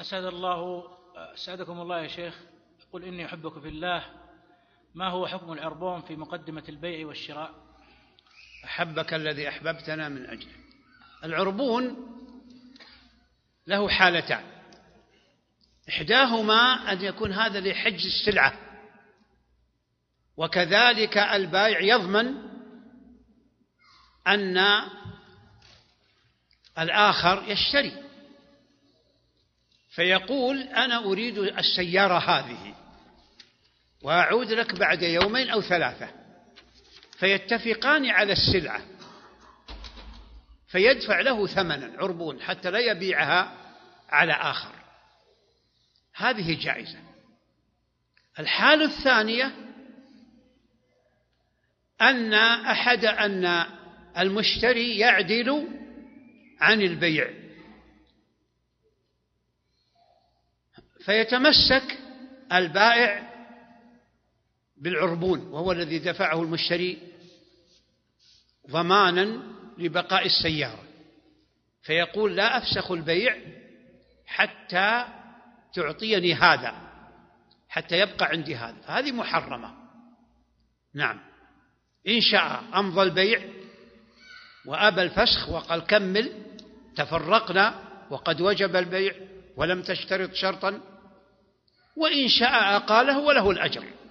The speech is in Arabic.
أسعدكم الله يا شيخ. قل إني أحبك في الله. ما هو حكم العربون في مقدمة البيع والشراء؟ أحبك الذي أحببتنا من أجله. العربون له حالتان، إحداهما أن يكون هذا لحجز السلعة، وكذلك البائع يضمن أن الآخر يشتري، فيقول أنا أريد السيارة هذه وأعود لك بعد يومين أو ثلاثة، فيتفقان على السلعة فيدفع له ثمنا عربون حتى لا يبيعها على آخر، هذه جائزة. الحالة الثانية أن المشتري يعدل عن البيع، فيتمسك البائع بالعربون وهو الذي دفعه المشتري ضمانا لبقاء السيارة، فيقول لا أفسخ البيع حتى تعطيني هذا، حتى يبقى عندي هذا، فهذه محرمة. نعم، إن شاء أمضى البيع وأبى الفسخ وقال كمل، تفرقنا وقد وجب البيع ولم تشترط شرطا، وإن شاء أقاله وله الأجر.